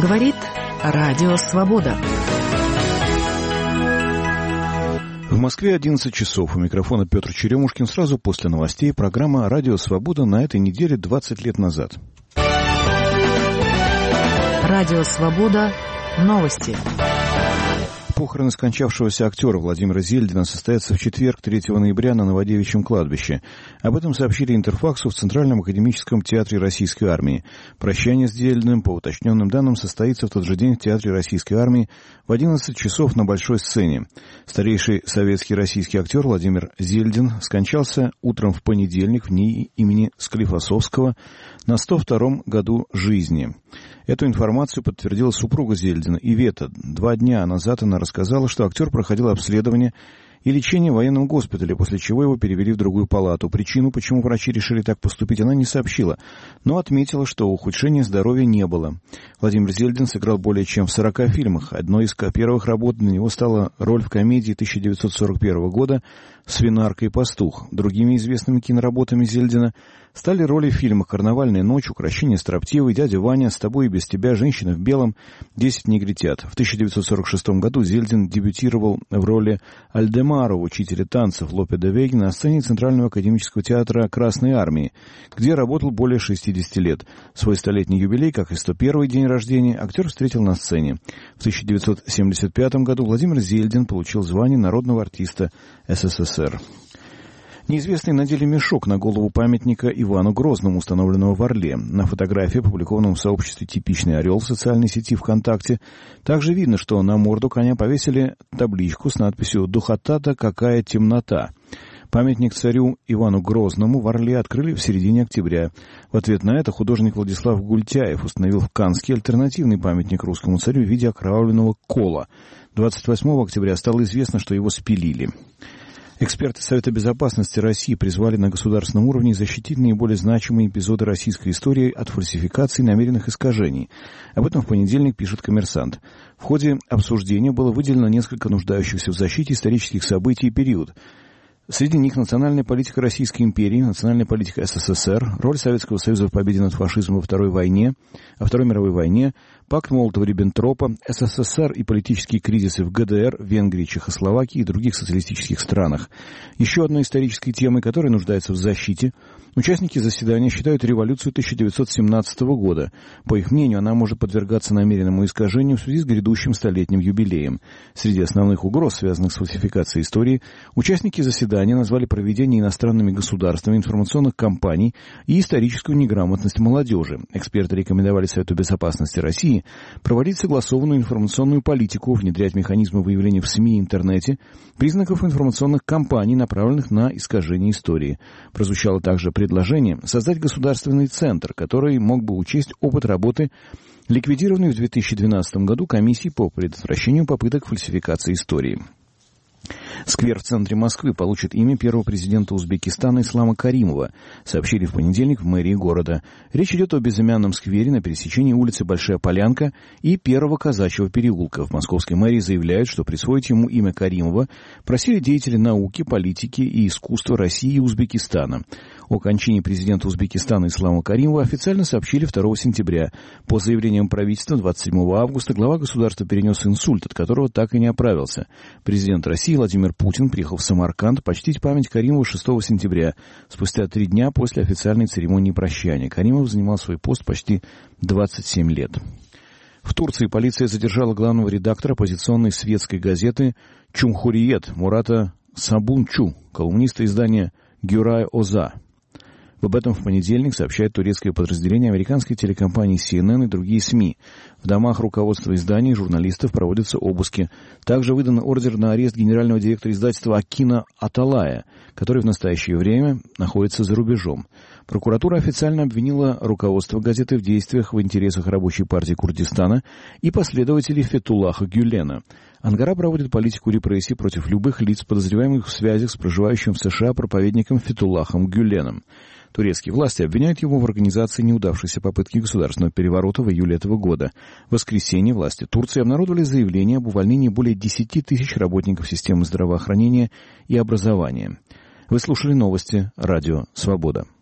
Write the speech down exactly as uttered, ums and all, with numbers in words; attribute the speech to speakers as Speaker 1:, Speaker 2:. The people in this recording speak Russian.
Speaker 1: Говорит Радио Свобода.
Speaker 2: В Москве одиннадцать часов. У микрофона Петр Черемушкин. Сразу после новостей программа «Радио Свобода» на этой неделе двадцать лет назад.
Speaker 1: Радио Свобода. Новости.
Speaker 2: Похороны скончавшегося актера Владимира Зельдина состоятся в четверг, третьего ноября, на Новодевичьем кладбище. Об этом сообщили Интерфаксу в Центральном академическом театре Российской армии. Прощание с Зельдиным, по уточненным данным, состоится в тот же день в Театре Российской армии в одиннадцать часов на Большой сцене. Старейший советский российский актер Владимир Зельдин скончался утром в понедельник в НИИ имени Склифосовского на сто втором году жизни. Эту информацию подтвердила супруга Зельдина, Ивета. Два дня назад она рассказала, что актер проходил обследование и лечение в военном госпитале, после чего его перевели в другую палату. Причину, почему врачи решили так поступить, она не сообщила, но отметила, что ухудшения здоровья не было. Владимир Зельдин сыграл более чем в сорока фильмах. Одной из первых работ для него стала роль в комедии тысяча девятьсот сорок первого года «Свинарка и пастух». Другими известными киноработами Зельдина стали роли в фильмах «Карнавальная ночь», «Укрощение строптивой», «Дядя Ваня», «С тобой и без тебя», «Женщина в белом», «Десять негритят». В тысяча девятьсот сорок шестом году Зельдин дебютировал в роли Альдемара, учителя танцев Лопе де Веги, на сцене Центрального академического театра Красной армии, где работал более шестидесяти лет. Свой столетний юбилей, как и сто первый день рождения, актер встретил на сцене. В тысяча девятьсот семьдесят пятом году Владимир Зельдин получил звание народного артиста СССР. Неизвестный надели мешок на голову памятника Ивану Грозному, установленного в Орле. На фотографии, опубликованном в сообществе «Типичный орел» в социальной сети ВКонтакте, также видно, что на морду коня повесили табличку с надписью «Духота-то какая темнота». Памятник царю Ивану Грозному в Орле открыли в середине октября. В ответ на это художник Владислав Гультяев установил в Канске альтернативный памятник русскому царю в виде окровавленного кола. двадцать восьмого октября стало известно, что его спилили. Эксперты Совета безопасности России призвали на государственном уровне защитить наиболее значимые эпизоды российской истории от фальсификаций и намеренных искажений. Об этом в понедельник пишет «Коммерсант». В ходе обсуждения было выделено несколько нуждающихся в защите исторических событий и период. Среди них национальная политика Российской империи, национальная политика СССР, роль Советского Союза в победе над фашизмом во Второй войне, во Второй мировой войне, пакт Молотова-Риббентропа, СССР и политические кризисы в ГДР, Венгрии, Чехословакии и других социалистических странах. Еще одной исторической темой, которая нуждается в защите, участники заседания считают революцию тысяча девятьсот семнадцатого года. По их мнению, она может подвергаться намеренному искажению в связи с грядущим столетним юбилеем. Среди основных угроз, связанных с фальсификацией истории, участники заседания назвали проведение иностранными государствами информационных кампаний и историческую неграмотность молодежи. Эксперты рекомендовали Совету безопасности России проводить согласованную информационную политику, внедрять механизмы выявления в СМИ и интернете признаков информационных кампаний, направленных на искажение истории. Прозвучало также предложение создать государственный центр, который мог бы учесть опыт работы ликвидированной в две тысячи двенадцатом году комиссии по предотвращению попыток фальсификации истории. Сквер в центре Москвы получит имя первого президента Узбекистана Ислама Каримова, сообщили в понедельник в мэрии города. Речь идет о безымянном сквере на пересечении улицы Большая Полянка и Первого Казачьего переулка. В московской мэрии заявляют, что присвоить ему имя Каримова просили деятели науки, политики и искусства России и Узбекистана. О кончине президента Узбекистана Ислама Каримова официально сообщили второго сентября. По заявлениям правительства двадцать седьмого августа глава государства перенес инсульт, от которого так и не оправился. Президент России Владимир Путин приехал в Самарканд почтить память Каримова шестого сентября, спустя три дня после официальной церемонии прощания. Каримов занимал свой пост почти двадцать семь лет. В Турции полиция задержала главного редактора оппозиционной светской газеты «Чумхуриет» Мурата Сабунчу, колумниста издания «Гюрай Оза». Об этом в понедельник сообщает турецкое подразделение американской телекомпании си эн эн и другие СМИ. В домах руководства изданий и журналистов проводятся обыски. Также выдан ордер на арест генерального директора издательства Акина Аталая, который в настоящее время находится за рубежом. Прокуратура официально обвинила руководство газеты в действиях в интересах Рабочей партии Курдистана и последователей Фетуллаха Гюлена. Анкара проводит политику репрессий против любых лиц, подозреваемых в связях с проживающим в США проповедником Фетуллахом Гюленом. Турецкие власти обвиняют его в организации неудавшейся попытки государственного переворота в июле этого года. В воскресенье власти Турции обнародовали заявление об увольнении более десяти тысяч работников системы здравоохранения и образования. Вы слушали новости «Радио Свобода».